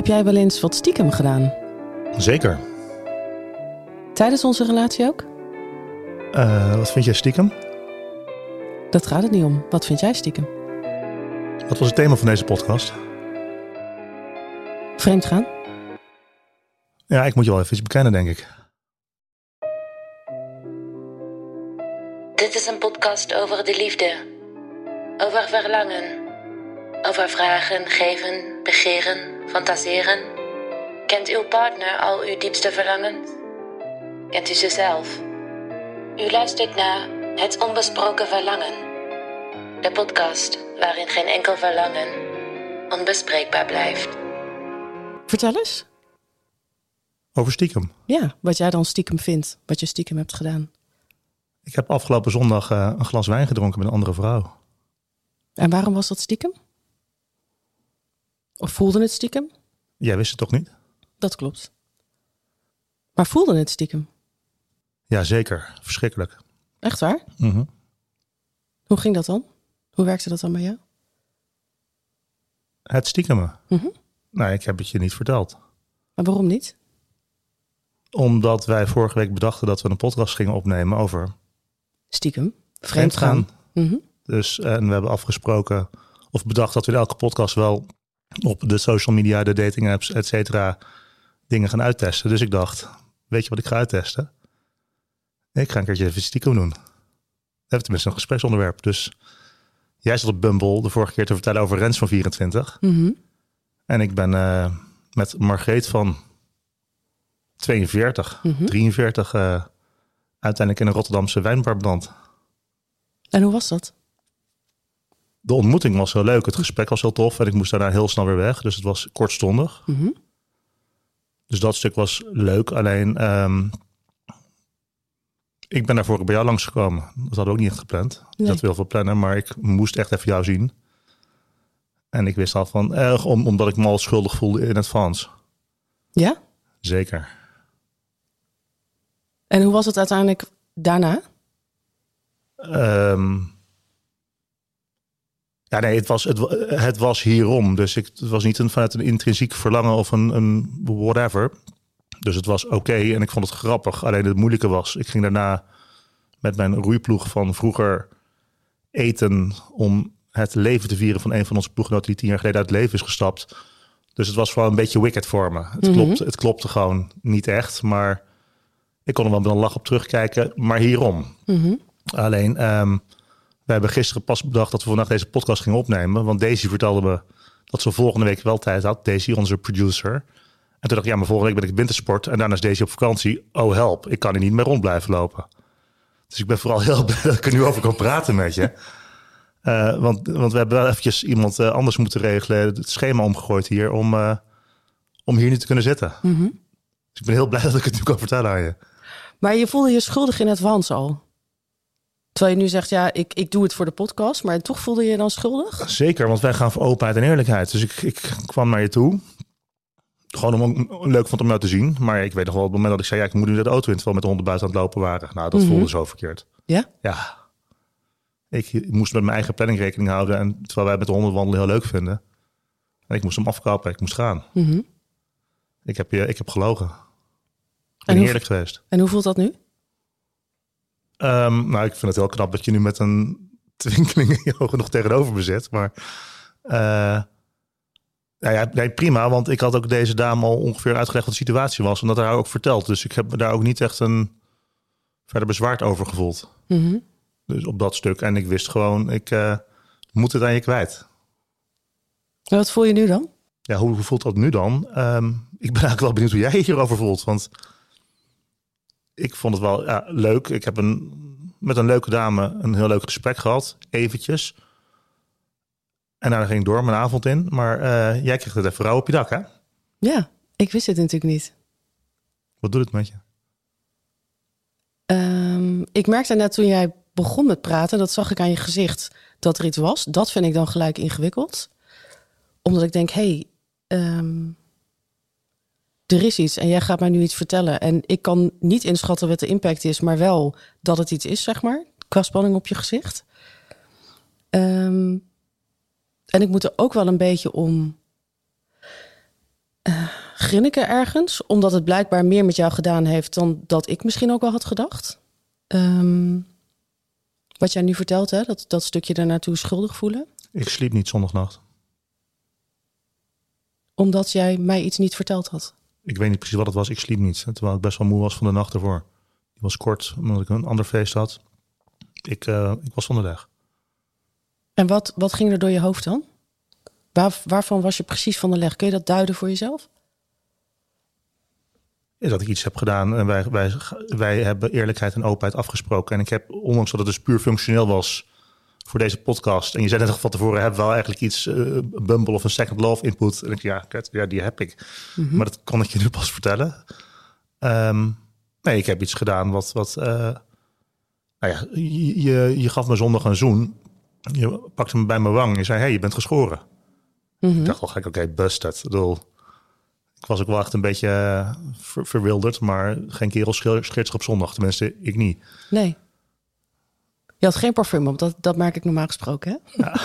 Heb jij wel eens wat stiekem gedaan? Zeker. Tijdens onze relatie ook? Wat vind jij stiekem? Dat gaat het niet om. Wat vind jij stiekem? Wat was het thema van deze podcast? Vreemd gaan? Ja, ik moet je wel even iets bekennen, denk ik. Dit is een podcast over de liefde. Over verlangen. Over vragen, geven, begeren, fantaseren. Kent uw partner al uw diepste verlangens? Kent u ze zelf? U luistert naar Het Onbesproken Verlangen. De podcast waarin geen enkel verlangen onbespreekbaar blijft. Vertel eens. Over stiekem. Ja, wat jij dan stiekem vindt. Wat je stiekem hebt gedaan. Ik heb afgelopen zondag een glas wijn gedronken met een andere vrouw. En waarom was dat stiekem? Of voelde het stiekem? Jij wist het toch niet? Dat klopt. Maar voelde het stiekem? Ja, zeker. Verschrikkelijk. Echt waar? Mhm. Hoe ging dat dan? Hoe werkte dat dan bij jou? Het stiekemen. Mhm. Nou, ik heb het je niet verteld. Maar waarom niet? Omdat wij vorige week bedachten dat we een podcast gingen opnemen over Stiekem? vreemdgaan. Mhm. Dus en we hebben afgesproken of bedacht dat we in elke podcast wel op de social media, de dating apps, et cetera, dingen gaan uittesten. Dus ik dacht, weet je wat ik ga uittesten? Ik ga een keertje even stiekem doen. We hebben tenminste een gespreksonderwerp. Dus jij zat op Bumble de vorige keer te vertellen over Rens van 24. Mhm. En ik ben met Margreet van 42, 43 uiteindelijk in een Rotterdamse wijnbar beland. En hoe was dat? De ontmoeting was heel leuk. Het gesprek was heel tof. En ik moest daarna heel snel weer weg. Dus het was kortstondig. Mhm. Dus dat stuk was leuk. Alleen, ik ben daarvoor bij jou langsgekomen. Dat hadden we ook niet echt gepland. Ik Nee. zat heel veel plannen, maar ik moest echt even jou zien. En ik wist al van, omdat ik me al schuldig voelde in advance. Ja? Zeker. En hoe was het uiteindelijk daarna? Ja, nee, het was hierom. Dus het was niet vanuit een intrinsiek verlangen of een whatever. Dus het was oké en ik vond het grappig. Alleen het moeilijke was, ik ging daarna met mijn roeiploeg van vroeger eten om het leven te vieren van een van onze ploeggenoten die 10 jaar geleden uit het leven is gestapt. Dus het was wel een beetje wicked voor me. Het klopte gewoon niet echt, maar ik kon er wel met een lach op terugkijken. Maar hierom. Alleen, we hebben gisteren pas bedacht dat we vandaag deze podcast gingen opnemen. Want Daisy vertelde me dat ze volgende week wel tijd had. Daisy, onze producer. En toen dacht ik, ja, maar volgende week ben ik wintersport. En daarna is Daisy op vakantie. Oh help, ik kan er niet meer rond blijven lopen. Dus ik ben vooral heel blij dat ik er nu over kan praten met je. Want we hebben wel eventjes iemand anders moeten regelen. Het schema omgegooid hier om hier nu te kunnen zitten. Dus ik ben heel blij dat ik het nu kan vertellen aan je. Maar je voelde je schuldig in advance al. Terwijl je nu zegt, ja, ik doe het voor de podcast. Maar toch voelde je je dan schuldig? Zeker, want wij gaan voor openheid en eerlijkheid. Dus ik kwam naar je toe. Gewoon om leuk vond om jou te zien. Maar ik weet nog wel op het moment dat ik zei, ja, ik moet nu naar de auto in, terwijl met de honden buiten aan het lopen waren. Nou, dat voelde zo verkeerd. Ja? Ja. Ik moest met mijn eigen planning rekening houden. En terwijl wij met de honden wandelen heel leuk vinden. En ik moest hem afkappen. Ik moest gaan. Ik heb gelogen. Ik ben eerlijk geweest. En hoe voelt dat nu? Nou, ik vind het heel knap dat je nu met een twinkeling in je ogen nog tegenover me zit. Maar nee, prima. Want ik had ook deze dame al ongeveer uitgelegd wat de situatie was. Omdat haar ook verteld. Dus ik heb me daar ook niet echt een verder bezwaard over gevoeld. Dus op dat stuk. En ik wist gewoon, ik moet het aan je kwijt. En wat voel je nu dan? Ja, hoe voelt dat nu dan? Ik ben eigenlijk wel benieuwd hoe jij hierover voelt. Want ik vond het wel leuk. Ik heb met een leuke dame een heel leuk gesprek gehad. Eventjes. En daarna ging ik door mijn avond in. Maar jij kreeg het even rauw op je dak, hè? Ja, ik wist het natuurlijk niet. Wat doet het met je? Ik merkte net toen jij begon met praten, dat zag ik aan je gezicht, dat er iets was. Dat vind ik dan gelijk ingewikkeld. Omdat ik denk, er is iets en jij gaat mij nu iets vertellen. En ik kan niet inschatten wat de impact is, maar wel dat het iets is, zeg maar. Qua spanning op je gezicht. En ik moet er ook wel een beetje om grinniken ergens, omdat het blijkbaar meer met jou gedaan heeft dan dat ik misschien ook wel had gedacht. Wat jij nu vertelt, hè, dat stukje daarnaartoe schuldig voelen. Ik sliep niet zondagnacht. Omdat jij mij iets niet verteld had. Ik weet niet precies wat het was. Ik sliep niet. Terwijl ik best wel moe was van de nacht ervoor. Die was kort, omdat ik een ander feest had. Ik was van de leg. En wat ging er door je hoofd dan? Waarvan was je precies van de leg? Kun je dat duiden voor jezelf? Is dat ik iets heb gedaan en wij hebben eerlijkheid en openheid afgesproken. En ik heb, ondanks dat het dus puur functioneel was voor deze podcast. En je zei net van tevoren, heb wel eigenlijk iets, Bumble of een Second Love input. En ik, die heb ik. Mm-hmm. Maar dat kon ik je nu pas vertellen. Nee, ik heb iets gedaan wat je gaf me zondag een zoen. Je pakte me bij mijn wang. Je zei, hey, je bent geschoren. Mm-hmm. Ik dacht wel, oké, busted. Ik was ook wel echt een beetje verwilderd. Maar geen kerel scheert zich op zondag. Tenminste, ik niet. Nee. Je had geen parfum op. Dat merk ik normaal gesproken, hè? Ja.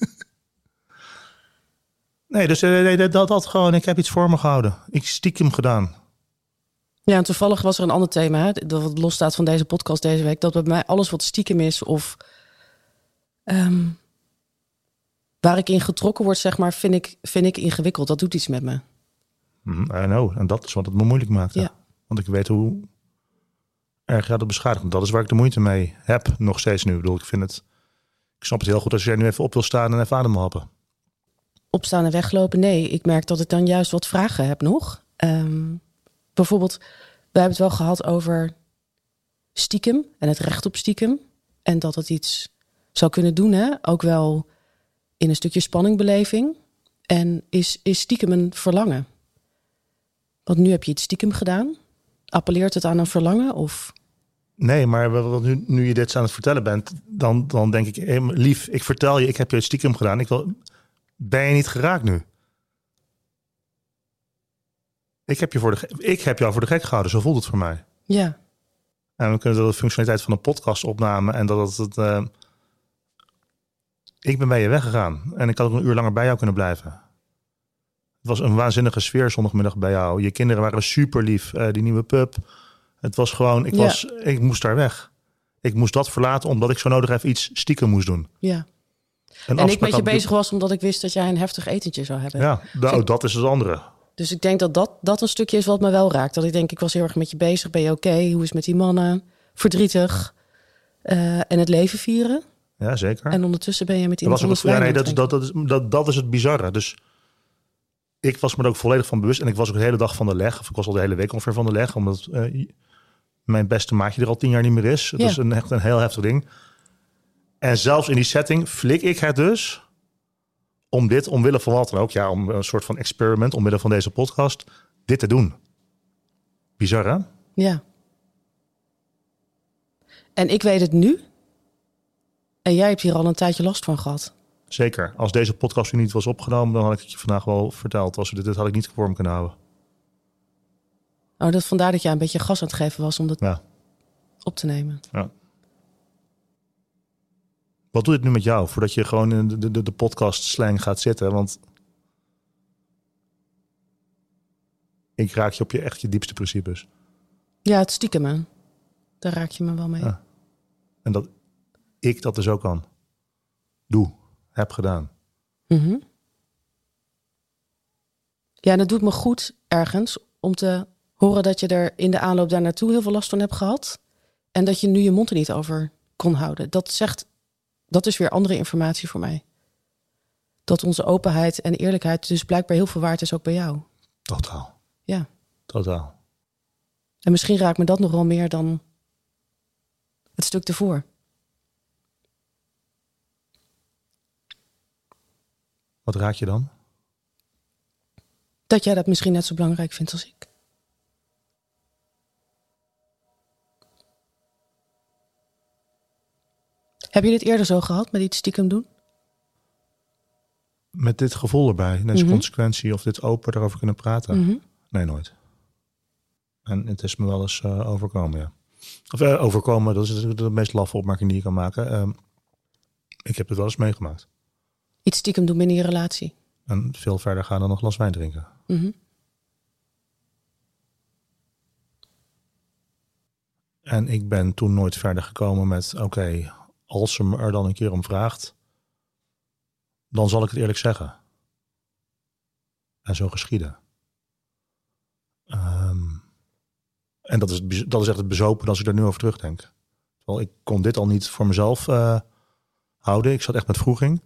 Nee, dus dat gewoon. Ik heb iets voor me gehouden. Ik stiekem gedaan. Ja, en toevallig was er een ander thema, hè, dat wat los staat van deze podcast deze week. Dat bij mij alles wat stiekem is of waar ik in getrokken word, zeg maar, vind ik ingewikkeld. Dat doet iets met me. I know. En dat is wat het me moeilijk maakt. Ja. Want ik weet hoe erg dat beschadigt. Dat is waar ik de moeite mee heb, nog steeds nu. Ik bedoel, ik snap het heel goed als jij nu even op wil staan en even ademhappen. Opstaan en weglopen? Nee, ik merk dat ik dan juist wat vragen heb nog. Bijvoorbeeld, we hebben het wel gehad over stiekem en het recht op stiekem. En dat het iets zou kunnen doen, hè? Ook wel in een stukje spanningbeleving. En is stiekem een verlangen? Want nu heb je iets stiekem gedaan. Appelleert het aan een verlangen? Of? Nee, maar nu je dit aan het vertellen bent, dan denk ik, lief, ik vertel je, ik heb je stiekem gedaan. Ben je niet geraakt nu? Ik heb jou voor de gek gehouden, zo voelt het voor mij. Ja. En we kunnen de functionaliteit van een podcast opnemen en ik ben bij je weggegaan en ik had ook een uur langer bij jou kunnen blijven. Het was een waanzinnige sfeer zondagmiddag bij jou. Je kinderen waren super lief, die nieuwe pup. Het was gewoon, ik moest daar weg. Ik moest dat verlaten omdat ik zo nodig even iets stiekem moest doen. Ja. En ik met je bezig was omdat ik wist dat jij een heftig etentje zou hebben. Ja, dat is het andere. Dus ik denk dat een stukje is wat me wel raakt. Dat ik denk, ik was heel erg met je bezig. Ben je oké? Hoe is het met die mannen? Verdrietig. En het leven vieren. Ja, zeker. En ondertussen ben je met iemand anders wijn. Dat is het bizarre. Dus ik was me er ook volledig van bewust. En ik was ook de hele dag van de leg. Of ik was al de hele week ongeveer van de leg. Omdat mijn beste maatje er al 10 jaar niet meer is. Het is echt een heel heftig ding. En zelfs in die setting flik ik het dus om dit, omwille van wat dan ook, om een soort van experiment, omwille van deze podcast, dit te doen. Bizar, hè? Ja. En ik weet het nu. En jij hebt hier al een tijdje last van gehad. Zeker. Als deze podcast nu niet was opgenomen, dan had ik het je vandaag wel verteld. Als we dit had ik niet voor me kunnen houden. Oh, vandaar dat jij een beetje gas aan het geven was om dat op te nemen. Ja. Wat doet het nu met jou, voordat je gewoon in de podcast slang gaat zitten? Want ik raak je op je diepste principes. Ja, het stiekem, hè? Daar raak je me wel mee. Ja. En dat ik dat dus ook kan. Heb gedaan. Mm-hmm. Ja, en het doet me goed ergens om te horen dat je er in de aanloop daar naartoe heel veel last van hebt gehad. En dat je nu je mond er niet over kon houden. Dat is weer andere informatie voor mij. Dat onze openheid en eerlijkheid dus blijkbaar heel veel waard is ook bij jou. Totaal. Ja. Totaal. En misschien raakt me dat nog wel meer dan het stuk ervoor. Wat raak je dan? Dat jij dat misschien net zo belangrijk vindt als ik. Heb je dit eerder zo gehad, met iets stiekem doen? Met dit gevoel erbij, deze consequentie of dit open erover kunnen praten? Mm-hmm. Nee, nooit. En het is me wel eens overkomen, ja. Of overkomen, dat is de meest laffe opmerking die je kan maken. Ik heb het wel eens meegemaakt. Iets stiekem doen binnen je relatie? En veel verder gaan dan een glas wijn drinken. Mm-hmm. En ik ben toen nooit verder gekomen met... oké, als ze me er dan een keer om vraagt... dan zal ik het eerlijk zeggen. En zo geschieden. En dat is echt het bezopen als ik er nu over terugdenk. Terwijl ik kon dit al niet voor mezelf houden. Ik zat echt met wroeging.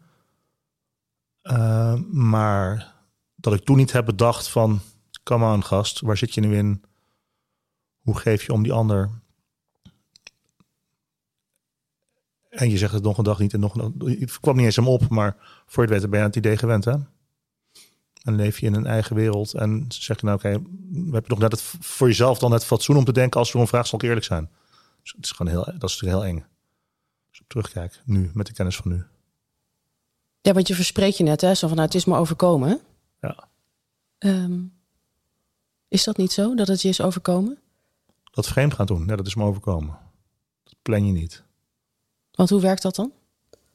Maar dat ik toen niet heb bedacht van... come on gast, waar zit je nu in? Hoe geef je om die ander? En je zegt het nog een dag niet en nog een dag. Het kwam niet eens hem op, maar voor je het weet ben je aan het idee gewend, hè? En leef je in een eigen wereld en zeg je nou, oké, heb je nog net het voor jezelf dan het fatsoen om te denken als er een vraag zal ik eerlijk zijn. Dus het is gewoon dat is heel eng. Als ik terugkijk, nu, met de kennis van nu. Ja, want je verspreekt je net, hè? Zo van, nou, het is me overkomen. Ja. Is dat niet zo, dat het je is overkomen? Dat vreemd gaan doen, ja, dat is me overkomen. Dat plan je niet. Want hoe werkt dat dan?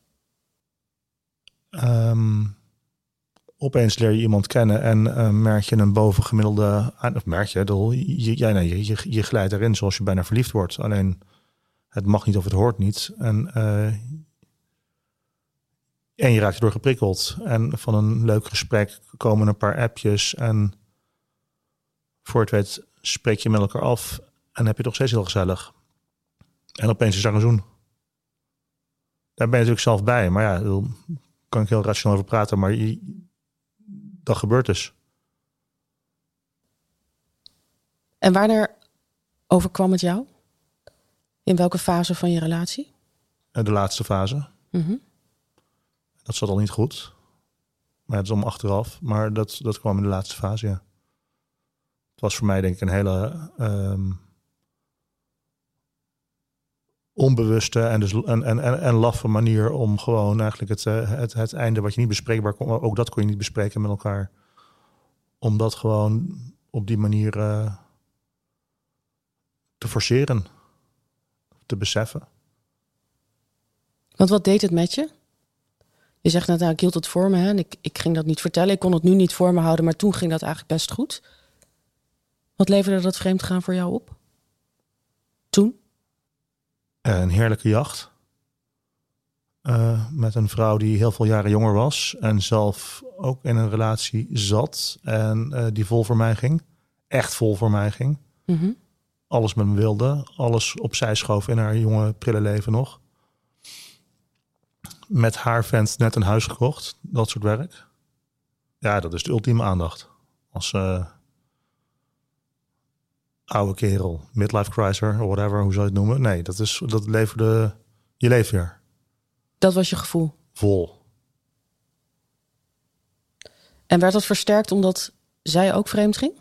Opeens leer je iemand kennen en merk je een bovengemiddelde... Of merk je glijdt erin zoals je bijna verliefd wordt. Alleen het mag niet of het hoort niet. En je raakt erdoor geprikkeld. En van een leuk gesprek komen een paar appjes. En voor het weet spreek je met elkaar af. En heb je toch steeds heel gezellig. En opeens is er een zoen. Daar ben je natuurlijk zelf bij. Maar ja, daar kan ik heel rationeel over praten. Maar dat gebeurt dus. En wanneer overkwam het jou? In welke fase van je relatie? De laatste fase. Mm-hmm. Dat zat al niet goed. Maar het is om achteraf. Maar dat kwam in de laatste fase, ja. Het was voor mij denk ik een hele onbewuste en laffe manier om gewoon eigenlijk het einde wat je niet bespreekbaar kon, ook dat kon je niet bespreken met elkaar. Om dat gewoon op die manier te forceren. Te beseffen. Want wat deed het met je? Je zegt net, nou, ik hield het voor me. Hè? En ik ging dat niet vertellen. Ik kon het nu niet voor me houden. Maar toen ging dat eigenlijk best goed. Wat leverde dat vreemdgaan voor jou op? Toen? Een heerlijke jacht. Met een vrouw die heel veel jaren jonger was. En zelf ook in een relatie zat. En die vol voor mij ging. Echt vol voor mij ging. Mm-hmm. Alles met me wilde. Alles opzij schoof in haar jonge prille leven nog. Met haar vent net een huis gekocht. Dat soort werk. Ja, dat is de ultieme aandacht. Als oude kerel. Midlife crisis of whatever. Hoe zou je het noemen? Nee, dat leverde je leven weer. Dat was je gevoel? Vol. En werd dat versterkt omdat zij ook vreemd ging?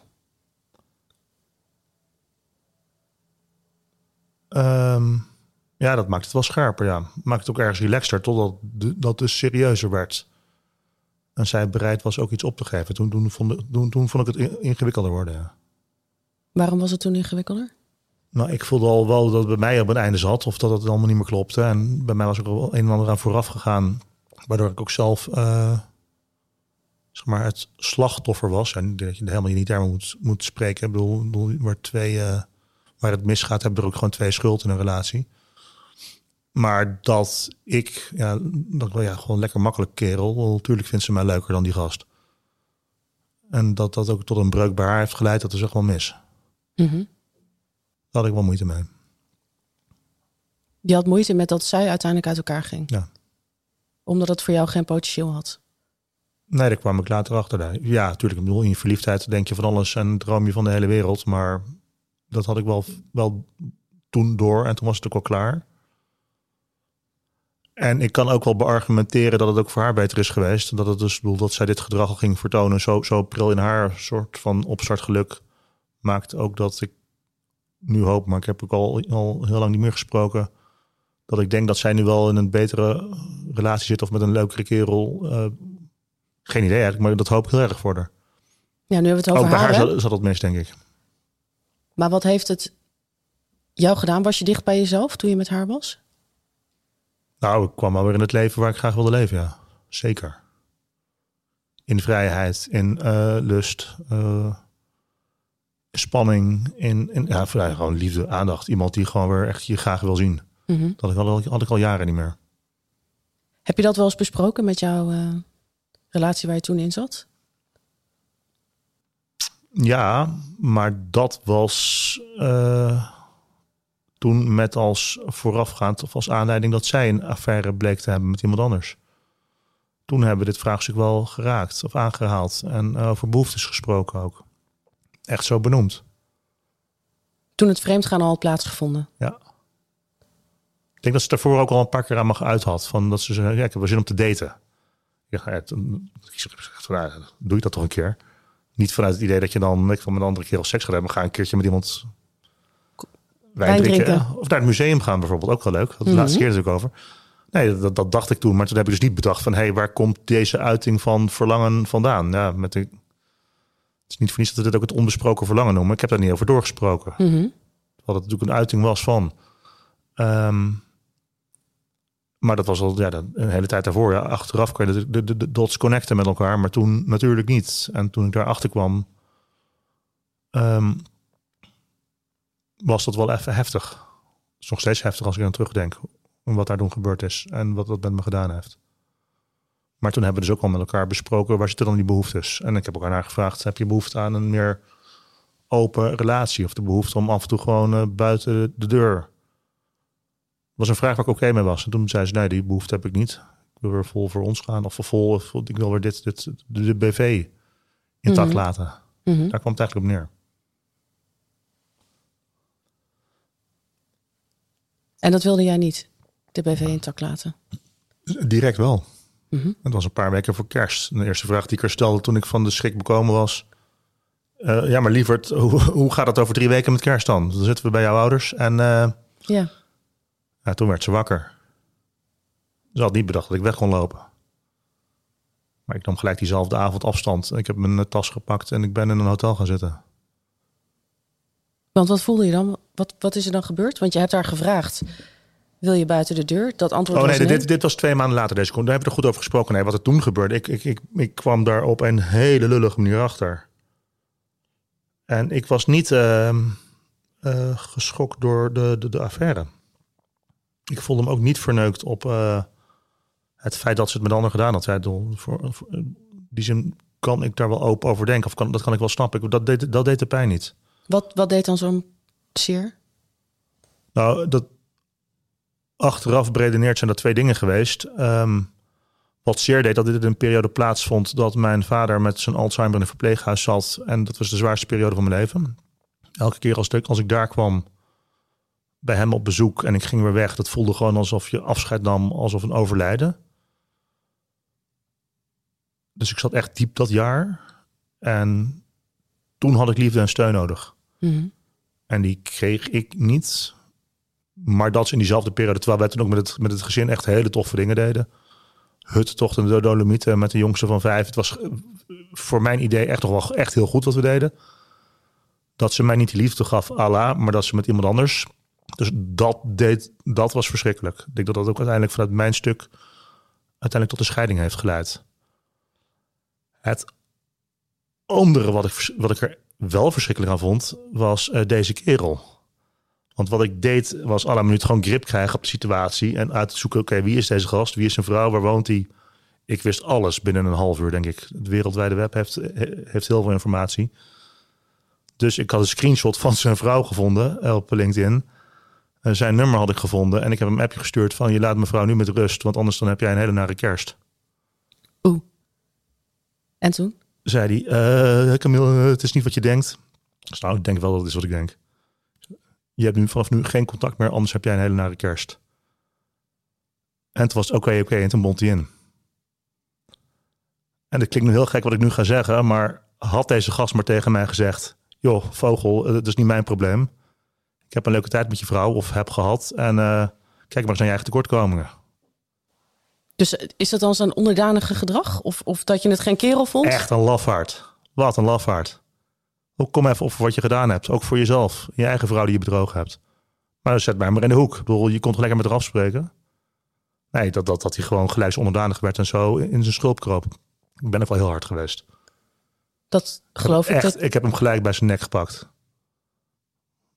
Ja, dat maakt het wel scherper, ja. Maakt het ook ergens relaxter, totdat dat dus serieuzer werd. En zij bereid was ook iets op te geven. Toen vond ik het ingewikkelder worden, ja. Waarom was het toen ingewikkelder? Nou, ik voelde al wel dat het bij mij op een einde zat. Of dat het allemaal niet meer klopte. En bij mij was ook al een en ander aan vooraf gegaan. Waardoor ik ook zelf zeg maar het slachtoffer was. En dat je helemaal niet termen moet spreken. Ik bedoel waar het misgaat, hebben er ook gewoon twee schuld in een relatie. Maar dat ik, gewoon lekker makkelijk kerel. Wel, natuurlijk vindt ze mij leuker dan die gast. En dat ook tot een breuk bij haar heeft geleid, dat is echt wel mis. Mm-hmm. Daar had ik wel moeite mee. Je had moeite met dat zij uiteindelijk uit elkaar ging? Ja. Omdat het voor jou geen potentieel had? Nee, daar kwam ik later achter. Ja, natuurlijk. Ik bedoel, in je verliefdheid denk je van alles en droom je van de hele wereld. Maar dat had ik wel toen door en toen was het ook al klaar. En ik kan ook wel beargumenteren dat het ook voor haar beter is geweest. Dat het dus, dat zij dit gedrag al ging vertonen, zo pril in haar soort van opstartgeluk, maakt ook dat ik nu hoop, maar ik heb ook al heel lang niet meer gesproken, dat ik denk dat zij nu wel in een betere relatie zit of met een leukere kerel. Geen idee eigenlijk, maar dat hoop ik heel erg voor haar. Ja, nu hebben we het over ook bij haar, haar zat het mis, denk ik. Maar wat heeft het jou gedaan? Was je dicht bij jezelf toen je met haar was? Nou, ik kwam alweer in het leven waar ik graag wilde leven, ja. Zeker. In vrijheid, in lust. spanning, in gewoon liefde, aandacht. Iemand die gewoon weer echt je graag wil zien. Mhm. Dat had ik al jaren niet meer. Heb je dat wel eens besproken met jouw relatie waar je toen in zat? Ja, maar dat was toen met als voorafgaand of als aanleiding dat zij een affaire bleek te hebben met iemand anders. Toen hebben we dit vraagstuk wel geraakt of aangehaald en over behoeftes gesproken ook. Echt zo benoemd. Toen het vreemdgaan al had plaatsgevonden? Ja. Ik denk dat ze daarvoor ook al een paar keer aan me geuit had. Van dat ze zei, ja, ik heb wel zin om te daten. Doe je dat toch een keer? Niet vanuit het idee dat je dan met een andere kerel seks gaat hebben. Maar ga een keertje met iemand wijn drinken. Of naar het museum gaan bijvoorbeeld. Ook wel leuk. Dat was de laatste keer natuurlijk over. Nee, dat dacht ik toen. Maar toen heb ik dus niet bedacht van... hey, waar komt deze uiting van verlangen vandaan? Ja, het is niet voor niets dat we dit ook het onbesproken verlangen noemen. Ik heb daar niet over doorgesproken. Mm-hmm. Wat het natuurlijk een uiting was van... maar dat was al een hele tijd daarvoor. Ja, achteraf kon je de dots connecten met elkaar. Maar toen natuurlijk niet. En toen ik daarachter kwam... was dat wel even heftig. Het is nog steeds heftig als ik aan terugdenk. Wat daar toen gebeurd is. En wat dat met me gedaan heeft. Maar toen hebben we dus ook al met elkaar besproken... waar zitten dan die behoeftes? En ik heb ook aan haar gevraagd... heb je behoefte aan een meer open relatie? Of de behoefte om af en toe gewoon buiten de deur... was een vraag waar ik oké mee was. En toen zei ze, nee, die behoefte heb ik niet. Ik wil weer vol voor ons gaan. Of ik wil weer de BV intact laten. Mm-hmm. Daar kwam het eigenlijk op neer. En dat wilde jij niet, de BV intact laten? Direct wel. Mm-hmm. Het was een paar weken voor kerst. De eerste vraag die ik er stelde toen ik van de schrik bekomen was... ja, maar lieverd, hoe gaat het over 3 weken met kerst dan? Dan zitten we bij jouw ouders en... ja. Ja, toen werd ze wakker. Ze had niet bedacht dat ik weg kon lopen. Maar ik nam gelijk diezelfde avond afstand. Ik heb mijn tas gepakt en ik ben in een hotel gaan zitten. Want wat voelde je dan? Wat is er dan gebeurd? Want je hebt haar gevraagd, wil je buiten de deur? Dat antwoord was nee. Dit was 2 maanden later deze. Daar hebben we er goed over gesproken. Nee, wat er toen gebeurde. Ik kwam daar op een hele lullige manier achter. En ik was niet geschokt door de affaire. Ik voelde hem ook niet verneukt op het feit dat ze het met anderen gedaan had. Voor die zin kan ik daar wel open over denken. Of dat kan ik wel snappen. Dat deed de pijn niet. Wat deed dan zo'n zeer? Nou, dat achteraf beredeneerd zijn dat 2 dingen geweest. Wat zeer deed, dat dit in een periode plaatsvond... dat mijn vader met zijn Alzheimer in een verpleeghuis zat. En dat was de zwaarste periode van mijn leven. Elke keer als ik daar kwam... bij hem op bezoek en ik ging weer weg. Dat voelde gewoon alsof je afscheid nam, alsof een overlijden. Dus ik zat echt diep dat jaar. En toen had ik liefde en steun nodig. Mm-hmm. En die kreeg ik niet. Maar dat is in diezelfde periode, terwijl wij toen ook met het gezin echt hele toffe dingen deden. Huttocht in de Dolomieten met de jongste van 5. Het was voor mijn idee echt nog wel echt heel goed wat we deden. Dat ze mij niet die liefde gaf, Allah, maar dat ze met iemand anders... Dus dat was verschrikkelijk. Ik denk dat dat ook uiteindelijk vanuit mijn stuk... uiteindelijk tot de scheiding heeft geleid. Het andere wat ik er wel verschrikkelijk aan vond... was deze kerel. Want wat ik deed was à la minuut gewoon grip krijgen op de situatie... en uit te zoeken, oké, wie is deze gast? Wie is zijn vrouw? Waar woont hij? Ik wist alles binnen een half uur, denk ik. Het wereldwijde web heeft heel veel informatie. Dus ik had een screenshot van zijn vrouw gevonden op LinkedIn... Zijn nummer had ik gevonden en ik heb hem een appje gestuurd van... je laat mevrouw nu met rust, want anders dan heb jij een hele nare kerst. Oeh. En toen? Zei hij, Camille, het is niet wat je denkt. Dus nou, ik denk wel dat het is wat ik denk. Je hebt vanaf nu geen contact meer, anders heb jij een hele nare kerst. En het was oké, en toen bond hij in. En dat klinkt nu heel gek wat ik nu ga zeggen... maar had deze gast maar tegen mij gezegd... joh, vogel, dat is niet mijn probleem... Ik heb een leuke tijd met je vrouw of heb gehad. En kijk maar eens naar je eigen tekortkomingen. Dus is dat dan zo'n onderdanige gedrag? Of dat je het geen kerel vond? Echt een lafaard. Wat een lafaard. Kom even op voor wat je gedaan hebt. Ook voor jezelf. Je eigen vrouw die je bedrogen hebt. Maar zet mij maar in de hoek. Ik bedoel, je kon toch lekker met haar afspreken? Nee, dat hij gewoon gelijk onderdanig werd en zo in zijn schulp kroop. Ik ben ook wel heel hard geweest. Dat geloof ik. Echt, ik heb hem gelijk bij zijn nek gepakt.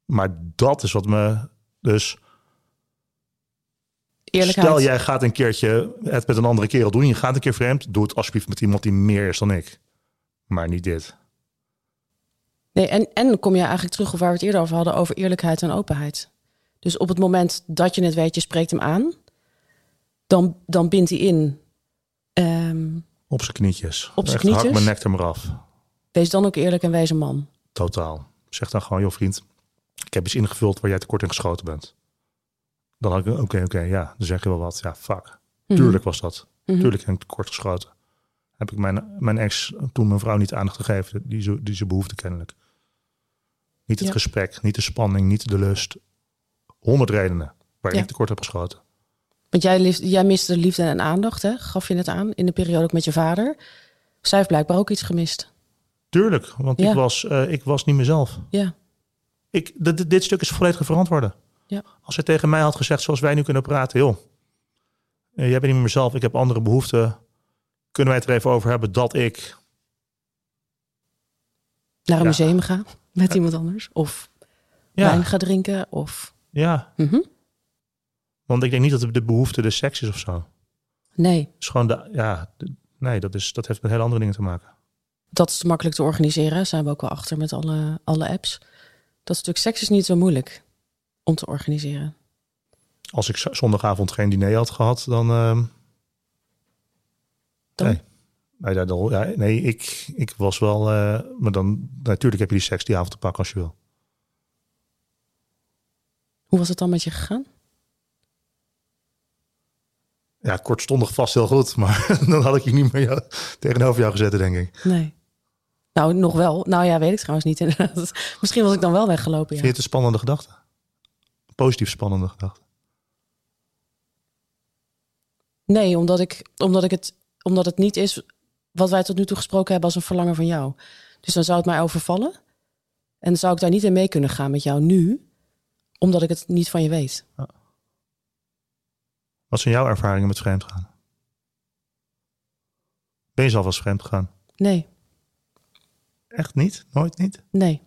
Maar dat is wat me... Dus Eerlijkheid. stel, jij gaat een keertje het met een andere kerel doen. Je gaat een keer vreemd. Doe het alsjeblieft met iemand die meer is dan ik. Maar niet dit. Nee, en dan kom je eigenlijk terug op waar we het eerder over hadden... over eerlijkheid en openheid. Dus op het moment dat je het weet, je spreekt hem aan... dan bindt hij in... Op zijn knietjes. Op zijn Echt, hak knietjes? mijn nek er maar af. Wees dan ook eerlijk en wees een man. Totaal. Zeg dan gewoon, joh vriend, ik heb iets ingevuld waar jij tekort in geschoten bent. Dan had ik, oké, ja, dan zeg je wel wat. Ja, fuck. Tuurlijk was dat. Tuurlijk heb ik tekort geschoten. Heb ik mijn ex toen mijn vrouw niet aandacht gegeven die ze behoefde kennelijk. Niet het gesprek, niet de spanning, niet de lust. 100 redenen waar ik tekort heb geschoten. Want jij miste liefde en aandacht, hè? Gaf je net aan, in de periode ook met je vader. Zij heeft blijkbaar ook iets gemist. Tuurlijk, want ik was niet mezelf. Ja. Dit stuk is volledig te verantwoorden. Ja. Als hij tegen mij had gezegd, zoals wij nu kunnen praten... joh, jij bent niet meer mezelf, ik heb andere behoeften. Kunnen wij het er even over hebben dat ik... Naar een museum ga met iemand anders? Of wijn ga drinken? Of... Ja. Want ik denk niet dat de behoefte de seks is of zo. Nee. Het is gewoon dat heeft met hele andere dingen te maken. Dat is makkelijk te organiseren. Zijn we ook wel achter met alle apps. Dat stuk seks is niet zo moeilijk om te organiseren. Als ik zondagavond geen diner had gehad, dan... Nee, ik was wel... maar dan natuurlijk heb je die seks die avond te pakken als je wil. Hoe was het dan met je gegaan? Ja, kortstondig vast heel goed. Maar dan had ik je niet meer tegenover jou gezet, denk ik. Nee. Nou, nog wel. Nou ja, weet ik trouwens niet inderdaad. Misschien was ik dan wel weggelopen, ja. Vind je het een spannende gedachte? Positief spannende gedachte? Nee, omdat het niet is wat wij tot nu toe gesproken hebben als een verlangen van jou. Dus dan zou het mij overvallen. En zou ik daar niet in mee kunnen gaan met jou nu, omdat ik het niet van je weet. Ja. Wat zijn jouw ervaringen met vreemdgaan? Ben je zelf als vreemd gegaan? Nee. Echt niet? Nooit niet? Nee.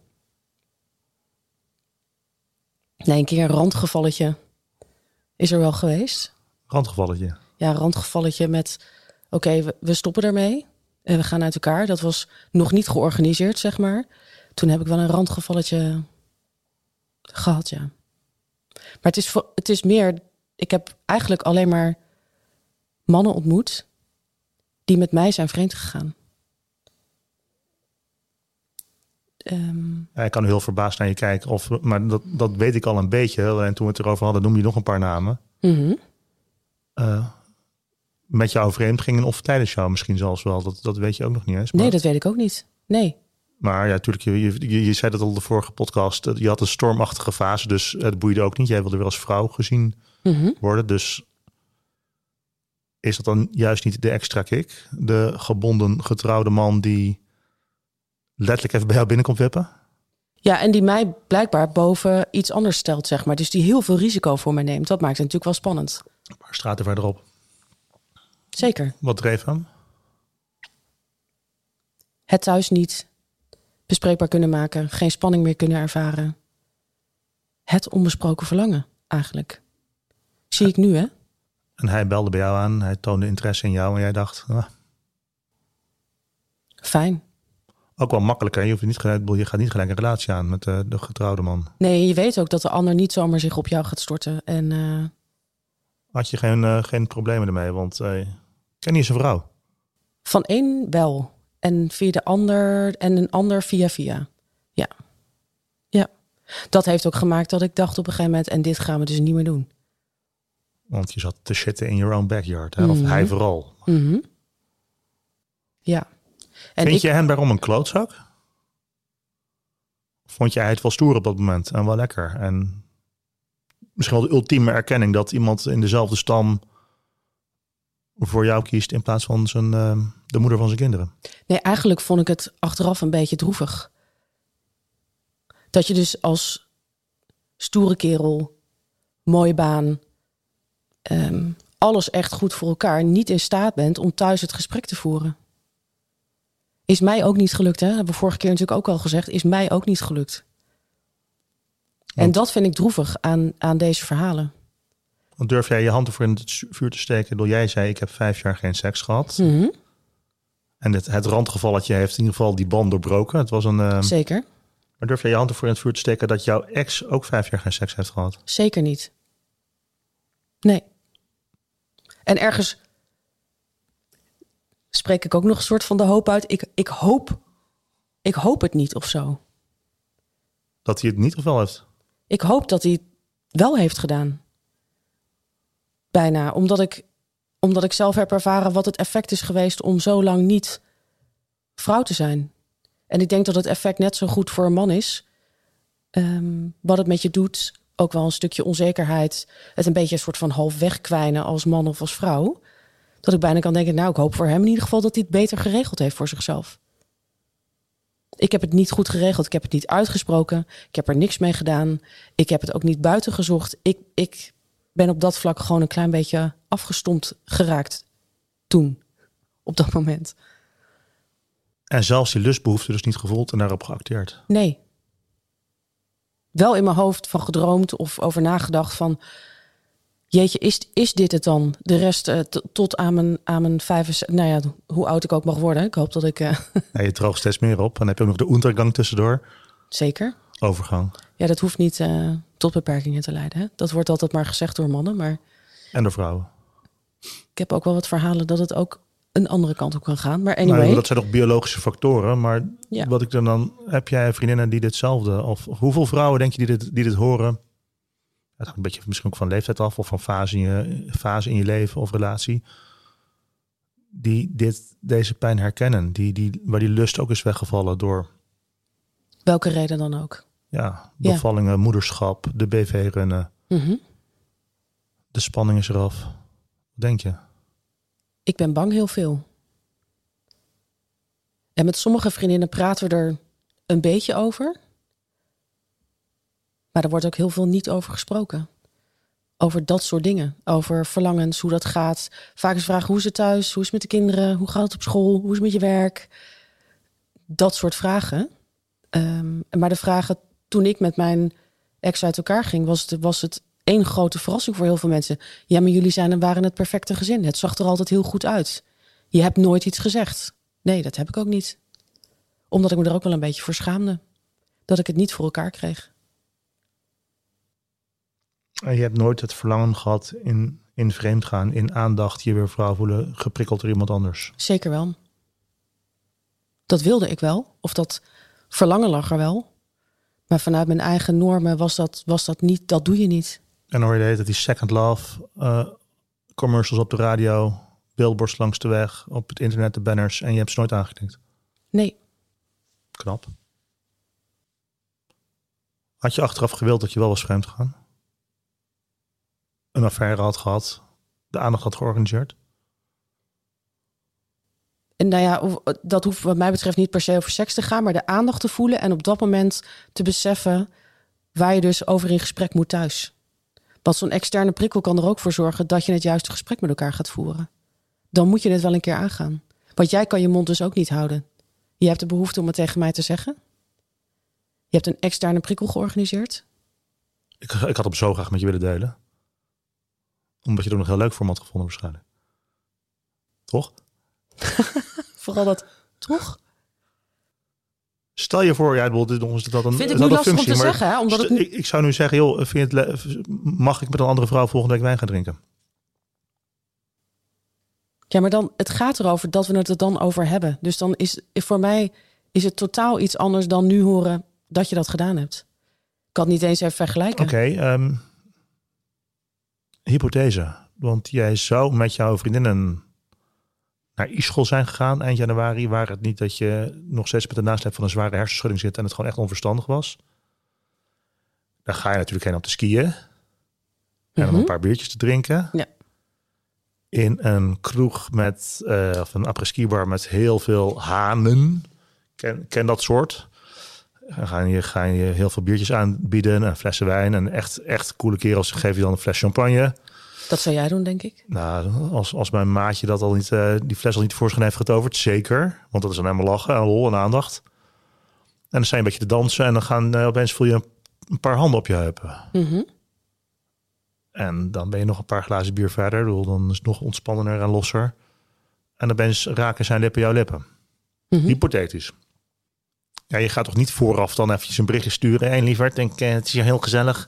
Nee, een keer een randgevalletje is er wel geweest. Randgevalletje? Ja, een randgevalletje met... Oké, we stoppen ermee. En we gaan uit elkaar. Dat was nog niet georganiseerd, zeg maar. Toen heb ik wel een randgevalletje gehad, ja. Maar het is meer... Ik heb eigenlijk alleen maar mannen ontmoet die met mij zijn vreemd gegaan. Ja, ik kan heel verbaasd naar je kijken. Maar dat weet ik al een beetje. En toen we het erover hadden, noemde je nog een paar namen. Mm-hmm. Met jou vreemd gingen of tijdens jou misschien zelfs wel. Dat weet je ook nog niet eens. Maar... Nee, dat weet ik ook niet. Nee. Maar ja, natuurlijk, je zei dat al de vorige podcast. Je had een stormachtige fase, dus het boeide ook niet. Jij wilde weer als vrouw gezien worden. Dus is dat dan juist niet de extra kick? De gebonden, getrouwde man die letterlijk even bij jou binnenkomt wippen? Ja, en die mij blijkbaar boven iets anders stelt, zeg maar. Dus die heel veel risico voor mij neemt. Dat maakt het natuurlijk wel spannend. Een paar straten verderop. Zeker. Wat dreef hem? Het thuis niet bespreekbaar kunnen maken. Geen spanning meer kunnen ervaren. Het onbesproken verlangen, eigenlijk. Zie ik nu, hè? En hij belde bij jou aan. Hij toonde interesse in jou. En jij dacht... Fijn. Ook wel makkelijk, hè? Je gaat niet gelijk een relatie aan met de getrouwde man. Nee, je weet ook dat de ander niet zomaar zich op jou gaat storten. En had je geen problemen ermee? Want ken je zijn vrouw? Van één wel. En via de ander en een ander via. Ja. Ja. Dat heeft ook gemaakt dat ik dacht op een gegeven moment... en dit gaan we dus niet meer doen. Want je zat te shitten in your own backyard. Hè? Of hij vooral. Mm-hmm. Ja. En Vind je hen daarom een klootzak? Vond jij het wel stoer op dat moment en wel lekker? En misschien wel de ultieme erkenning dat iemand in dezelfde stam voor jou kiest in plaats van de moeder van zijn kinderen? Nee, eigenlijk vond ik het achteraf een beetje droevig. Dat je dus als stoere kerel, mooie baan, alles echt goed voor elkaar, niet in staat bent om thuis het gesprek te voeren. Is mij ook niet gelukt, hè? Hebben we vorige keer natuurlijk ook al gezegd. Is mij ook niet gelukt. En dat vind ik droevig aan deze verhalen. Want durf jij je hand ervoor in het vuur te steken? Jij zei, ik heb 5 jaar geen seks gehad. Mm-hmm. En het randgevalletje heeft in ieder geval die band doorbroken. Het was een... Zeker. Maar durf jij je hand ervoor in het vuur te steken dat jouw ex ook 5 jaar geen seks heeft gehad? Zeker niet. Nee. En ergens spreek ik ook nog een soort van de hoop uit. Ik hoop het niet of zo. Dat hij het niet of wel heeft? Ik hoop dat hij het wel heeft gedaan. Bijna. Omdat ik zelf heb ervaren wat het effect is geweest om zo lang niet vrouw te zijn. En ik denk dat het effect net zo goed voor een man is. Wat het met je doet. Ook wel een stukje onzekerheid. Het een beetje een soort van half wegkwijnen als man of als vrouw. Dat ik bijna kan denken, nou, ik hoop voor hem in ieder geval dat hij het beter geregeld heeft voor zichzelf. Ik heb het niet goed geregeld. Ik heb het niet uitgesproken. Ik heb er niks mee gedaan. Ik heb het ook niet buiten gezocht. Ik ben op dat vlak gewoon een klein beetje afgestompt geraakt toen. Op dat moment. En zelfs die lustbehoefte dus niet gevoeld en daarop geacteerd? Nee. Wel in mijn hoofd van gedroomd of over nagedacht van... Jeetje, is dit het dan? De rest tot aan mijn 65... Nou ja, hoe oud ik ook mag worden. Ik hoop dat ik... Ja, je droogt steeds meer op. En dan heb je ook nog de ondergang tussendoor. Zeker. Overgang. Ja, dat hoeft niet tot beperkingen te leiden. Hè? Dat wordt altijd maar gezegd door mannen. Maar En door vrouwen. ik heb ook wel wat verhalen dat het ook een andere kant op kan gaan. Maar anyway. Nou, dat zijn toch biologische factoren. Maar Ja. wat ik dan... Heb jij vriendinnen die ditzelfde... Of hoeveel vrouwen denk je die dit horen... Het hangt een beetje misschien ook van leeftijd af of van fase in je leven of relatie. Die deze pijn herkennen. Waar die lust ook is weggevallen door... Welke reden dan ook. Ja, bevallingen, moederschap, de BV-runnen. Mm-hmm. De spanning is eraf. Wat denk je? Ik ben bang heel veel. En met sommige vriendinnen praten we er een beetje over... Maar er wordt ook heel veel niet over gesproken. Over dat soort dingen. Over verlangens, hoe dat gaat. Vaak is de vraag, hoe is het thuis? Hoe is het met de kinderen? Hoe gaat het op school? Hoe is het met je werk? Dat soort vragen. Maar de vragen, toen ik met mijn ex uit elkaar ging... was het één grote verrassing voor heel veel mensen. Ja, maar jullie waren het perfecte gezin. Het zag er altijd heel goed uit. Je hebt nooit iets gezegd. Nee, dat heb ik ook niet. Omdat ik me er ook wel een beetje voor schaamde. Dat ik het niet voor elkaar kreeg. En je hebt nooit het verlangen gehad in vreemd gaan, in aandacht, je weer vrouw voelen, geprikkeld door iemand anders? Zeker wel. Dat wilde ik wel. Of dat verlangen lag er wel. Maar vanuit mijn eigen normen was dat niet, dat doe je niet. En dan hoor je de hele tijd die second love, commercials op de radio, billboards langs de weg, op het internet, de banners, en je hebt ze nooit aangeklikt. Nee. Knap. Had je achteraf gewild dat je wel was vreemd gegaan? Een affaire had gehad, de aandacht had georganiseerd? En nou ja, dat hoeft wat mij betreft niet per se over seks te gaan, maar de aandacht te voelen en op dat moment te beseffen waar je dus over in gesprek moet thuis. Want zo'n externe prikkel kan er ook voor zorgen dat je het juiste gesprek met elkaar gaat voeren. Dan moet je het wel een keer aangaan. Want jij kan je mond dus ook niet houden. Je hebt de behoefte om het tegen mij te zeggen. Je hebt een externe prikkel georganiseerd. Ik had hem zo graag met je willen delen. Omdat je het ook nog heel leuk voor me had gevonden waarschijnlijk. Toch? Vooral dat, toch? Stel je voor, ja, dit is dat een, Vind ik dat nu een lastig functie, om te maar zeggen. Hè? Omdat het nu... ik zou nu zeggen, joh, mag ik met een andere vrouw volgende week wijn gaan drinken? Ja, maar dan, het gaat erover dat we het er dan over hebben. Dus dan is voor mij is het totaal iets anders dan nu horen dat je dat gedaan hebt. Ik kan het niet eens even vergelijken. Oké, hypothese. Want jij zou met jouw vriendinnen naar Ischel zijn gegaan eind januari, waar het niet dat je nog steeds met de nasleep van een zware hersenschudding zit en het gewoon echt onverstandig was. Dan ga je natuurlijk heen om te skiën en om een paar biertjes te drinken. Ja. In een kroeg met, of een après-ski bar met heel veel hanen. Ken dat soort. Dan ga je heel veel biertjes aanbieden en flessen wijn. En echt coole kerels geven je dan een fles champagne. Dat zou jij doen, denk ik. Nou, als mijn maatje dat al niet, die fles al niet tevoorschijn heeft getoverd, zeker. Want dat is dan helemaal lachen en lol en aandacht. En dan sta je een beetje te dansen en dan opeens voel je een een paar handen op je heupen. Mhm. En dan ben je nog een paar glazen bier verder. Ik bedoel, dan is het nog ontspannender en losser. En dan raken zijn lippen jouw lippen. Mhm. Hypothetisch. Ja, je gaat toch niet vooraf dan eventjes een berichtje sturen. Hé, lieverd, het is hier heel gezellig.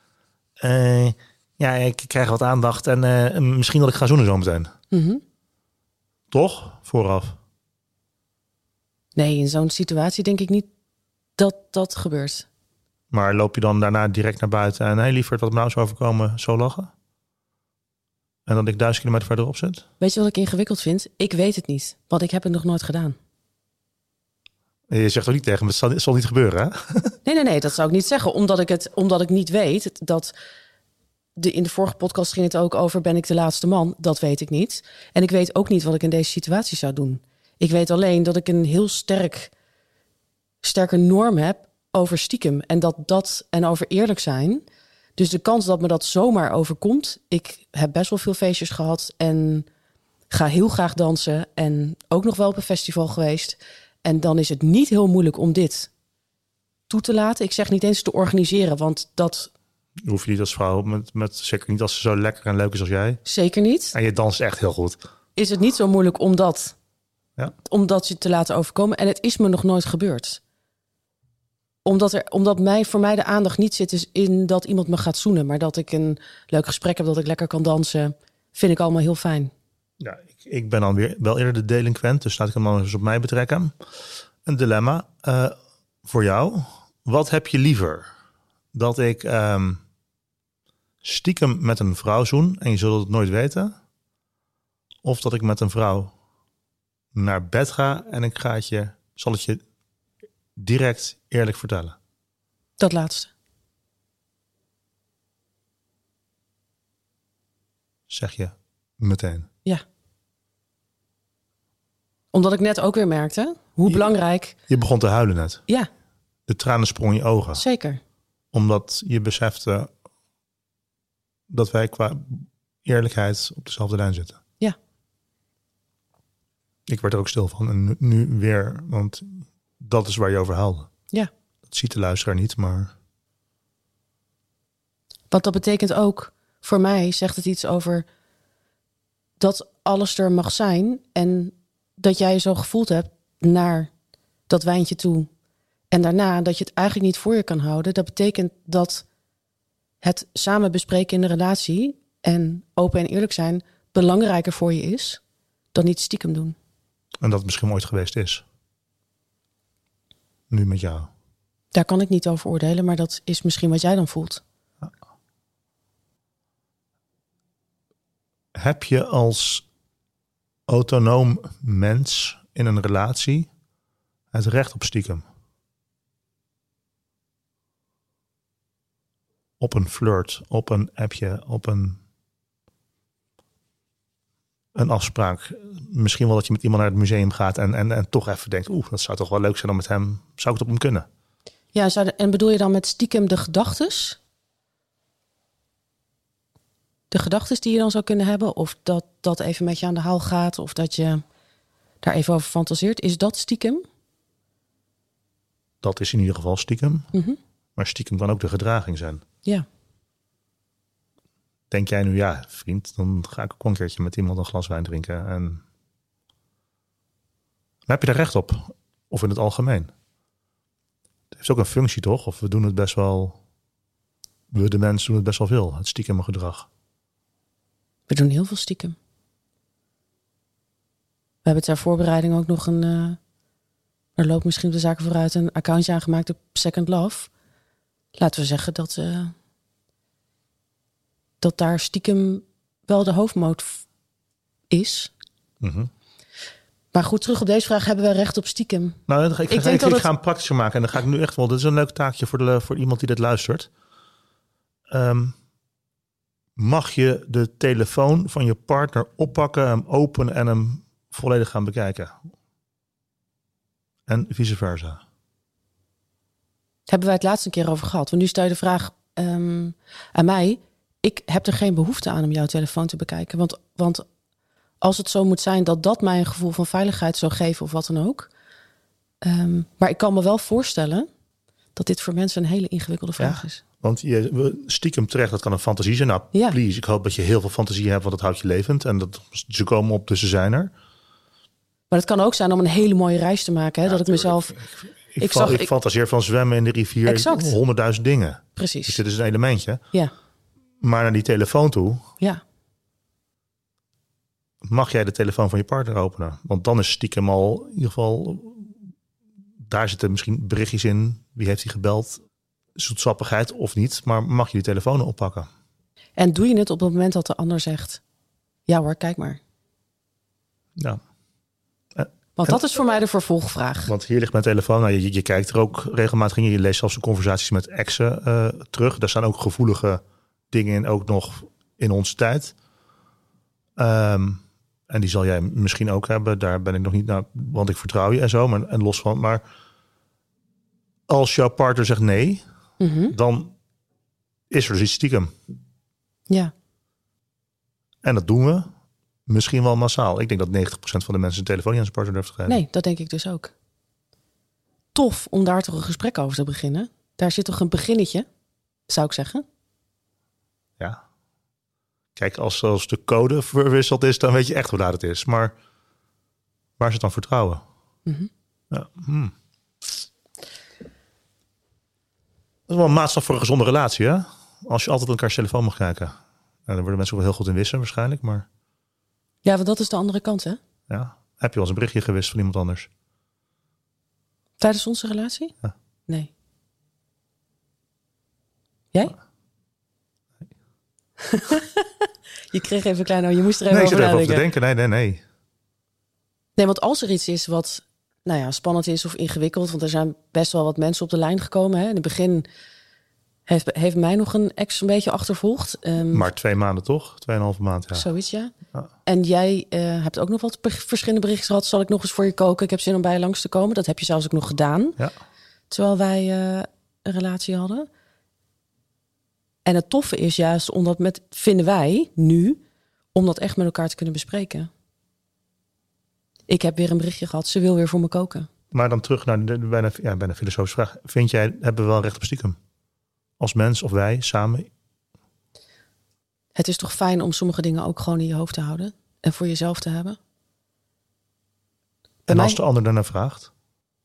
Ja, ik krijg wat aandacht. En misschien dat ik ga zoenen zo meteen. Mhm. Toch? Vooraf. Nee, in zo'n situatie denk ik niet dat dat gebeurt. Maar loop je dan daarna direct naar buiten en... hé, lieverd, wat me nou is overkomen, zo lachen? En dat ik 1000 kilometer verderop zit? Weet je wat ik ingewikkeld vind? Ik weet het niet, want ik heb het nog nooit gedaan. Je zegt toch niet tegen me, het zal niet gebeuren, hè? Nee, dat zou ik niet zeggen. Omdat ik niet weet dat... In de vorige podcast ging het ook over... ben ik de laatste man? Dat weet ik niet. En ik weet ook niet wat ik in deze situatie zou doen. Ik weet alleen dat ik een heel sterke norm heb... over stiekem en over eerlijk zijn. Dus de kans dat me dat zomaar overkomt... ik heb best wel veel feestjes gehad... en ga heel graag dansen... en ook nog wel op een festival geweest... en dan is het niet heel moeilijk om dit toe te laten. Ik zeg niet eens te organiseren, want dat... Hoef je niet als vrouw, zeker niet als ze zo lekker en leuk is als jij. Zeker niet. En je danst echt heel goed. Is het niet zo moeilijk om dat je te laten overkomen. En het is me nog nooit gebeurd. Omdat voor mij de aandacht niet zit is in dat iemand me gaat zoenen. Maar dat ik een leuk gesprek heb, dat ik lekker kan dansen. Vind ik allemaal heel fijn. Ja, ik ben dan weer wel eerder de delinquent. Dus laat ik hem dan eens op mij betrekken. Een dilemma voor jou. Wat heb je liever? Dat ik stiekem met een vrouw zoen en je zult het nooit weten. Of dat ik met een vrouw naar bed ga en zal het je direct eerlijk vertellen. Dat laatste. Zeg je meteen. Ja. Omdat ik net ook weer merkte hoe belangrijk... Je begon te huilen net. Ja. De tranen sprongen in je ogen. Zeker. Omdat je besefte dat wij qua eerlijkheid op dezelfde lijn zitten. Ja. Ik werd er ook stil van. En nu weer, want dat is waar je over huilde. Ja. Dat ziet de luisteraar niet, maar... Want dat betekent ook, voor mij zegt het iets over... dat alles er mag zijn en dat jij je zo gevoeld hebt naar dat wijntje toe... En daarna dat je het eigenlijk niet voor je kan houden. Dat betekent dat het samen bespreken in de relatie... en open en eerlijk zijn belangrijker voor je is... dan niet stiekem doen. En dat het misschien ooit geweest is. Nu met jou. Daar kan ik niet over oordelen, maar dat is misschien wat jij dan voelt. Ja. Heb je als autonoom mens in een relatie het recht op stiekem? Op een flirt, op een appje, op een afspraak. Misschien wel dat je met iemand naar het museum gaat en toch even denkt... dat zou toch wel leuk zijn om met hem... Zou ik het op hem kunnen? Ja, en bedoel je dan met stiekem de gedachtes? De gedachtes die je dan zou kunnen hebben? Of dat even met je aan de haal gaat? Of dat je daar even over fantaseert? Is dat stiekem? Dat is in ieder geval stiekem. Mm-hmm. Maar stiekem kan ook de gedraging zijn. Ja. Denk jij nu, ja, vriend, dan ga ik ook een keertje met iemand een glas wijn drinken. En dan heb je daar recht op. Of in het algemeen. Het heeft ook een functie, toch? Of we doen het best wel... de mensen doen het best wel veel. Het stiekem gedrag. We doen heel veel stiekem. We hebben ter voorbereiding ook nog er loopt misschien op de zaken vooruit... een accountje aangemaakt op Second Love. Laten we zeggen dat daar stiekem wel de hoofdmoot is. Mm-hmm. Maar goed, terug op deze vraag, hebben we recht op stiekem? Nou, ik ga hem praktischer maken. En dan ga ik nu echt wel... Dit is een leuk taakje voor iemand die dit luistert. Mag je de telefoon van je partner oppakken, hem openen en hem volledig gaan bekijken? En vice versa. Hebben wij het laatst een keer over gehad. Want nu stel je de vraag aan mij. Ik heb er geen behoefte aan om jouw telefoon te bekijken. Want als het zo moet zijn dat mij een gevoel van veiligheid zou geven of wat dan ook. Maar ik kan me wel voorstellen dat dit voor mensen een hele ingewikkelde vraag is. Want je stiekem terecht, dat kan een fantasie zijn. Nou, please, ik hoop dat je heel veel fantasie hebt, want dat houdt je levend. En ze komen op, dus ze zijn er. Maar het kan ook zijn om een hele mooie reis te maken. Hè? Dat ik mezelf... Ik fantaseer van zwemmen in de rivier. Exact. 100.000 dingen. Precies. Dus dit is een elementje. Ja. Maar naar die telefoon toe... Ja. Mag jij de telefoon van je partner openen? Want dan is stiekem al, in ieder geval... Daar zitten misschien berichtjes in. Wie heeft hij gebeld? Zoetsappigheid of niet. Maar mag je die telefoon oppakken? En doe je het op het moment dat de ander zegt... Ja hoor, kijk maar. Ja. Want dat is voor mij de vervolgvraag. Want hier ligt mijn telefoon. Nou, je kijkt er ook regelmatig in. Je leest zelfs de conversaties met exen terug. Daar staan ook gevoelige dingen in. Ook nog in onze tijd. En die zal jij misschien ook hebben. Daar ben ik nog niet naar. Want ik vertrouw je en zo. En los van. Maar als jouw partner zegt nee. Dan is er dus iets stiekem. Ja. En dat doen we. Misschien wel massaal. Ik denk dat 90% van de mensen een telefoon niet aan zijn partner durft te geven. Nee, dat denk ik dus ook. Tof om daar toch een gesprek over te beginnen. Daar zit toch een beginnetje, zou ik zeggen. Ja. Kijk, als de code verwisseld is, dan weet je echt hoe laat het is. Maar waar is het dan vertrouwen? Ja. Dat is wel een maatstaf voor een gezonde relatie, hè? Als je altijd aan elkaars telefoon mag kijken. Nou, dan worden mensen wel heel goed in wissen waarschijnlijk, maar... Ja, want dat is de andere kant, hè? Ja. Heb je wel eens een berichtje gewist van iemand anders? Tijdens onze relatie? Ja. Nee. Jij? Ja. Je kreeg even klein... je moest er even Nee, ik over zit even nadenken. over te denken. Nee. Nee, want als er iets is wat spannend is of ingewikkeld... want er zijn best wel wat mensen op de lijn gekomen. Hè? In het begin heeft mij nog een ex een beetje achtervolgd. Maar 2 maanden toch? 2,5 maand, ja. Zoiets, ja. Ja. En jij hebt ook nog wat verschillende berichten gehad. Zal ik nog eens voor je koken? Ik heb zin om bij je langs te komen. Dat heb je zelfs ook nog gedaan. Ja. Terwijl wij een relatie hadden. En het toffe is juist vinden wij nu, om dat echt met elkaar te kunnen bespreken. Ik heb weer een berichtje gehad. Ze wil weer voor me koken. Maar dan terug naar de bijna filosofische vraag. Vind jij, hebben we wel recht op stiekem? Als mens of wij samen? Het is toch fijn om sommige dingen ook gewoon in je hoofd te houden. En voor jezelf te hebben. En als de ander daarnaar vraagt?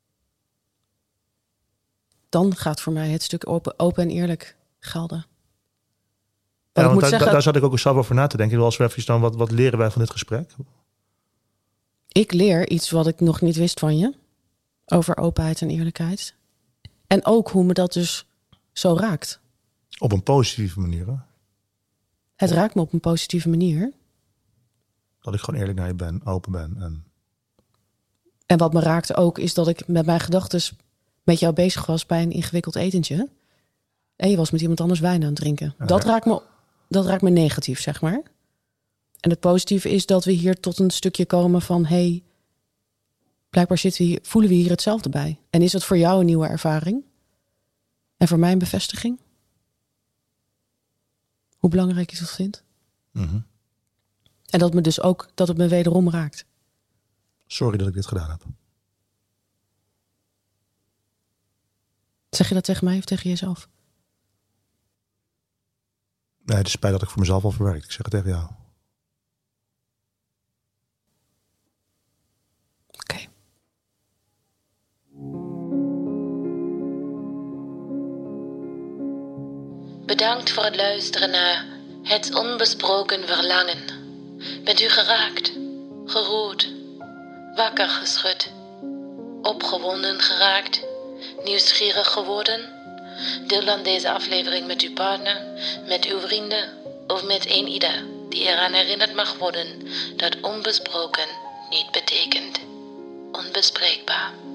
Dan gaat voor mij het stuk open en eerlijk gelden. Ja, want daar zat ik ook zelf over na te denken. Als we even dan, wat leren wij van dit gesprek? Ik leer iets wat ik nog niet wist van je. Over openheid en eerlijkheid. En ook hoe me dat dus zo raakt. Op een positieve manier, hè? Het raakt me op een positieve manier. Dat ik gewoon eerlijk naar je ben, open ben. En wat me raakte ook, is dat ik met mijn gedachten met jou bezig was bij een ingewikkeld etentje. En je was met iemand anders wijn aan het drinken. Ja. Dat raakt me negatief, zeg maar. En het positieve is dat we hier tot een stukje komen van... blijkbaar voelen we hier hetzelfde bij. En is het voor jou een nieuwe ervaring? En voor mij een bevestiging? Hoe belangrijk je dat vindt? Mm-hmm. En dat het me wederom raakt. Sorry dat ik dit gedaan heb. Zeg je dat tegen mij of tegen jezelf? Nee, het is spijt dat ik voor mezelf al verwerkt. Ik zeg het tegen jou. Oké. Bedankt voor het luisteren naar Het Onbesproken Verlangen. Bent u geraakt, geroerd, wakker geschud, opgewonden geraakt, nieuwsgierig geworden? Deel dan deze aflevering met uw partner, met uw vrienden of met eenieder die eraan herinnerd mag worden dat onbesproken niet betekent onbespreekbaar.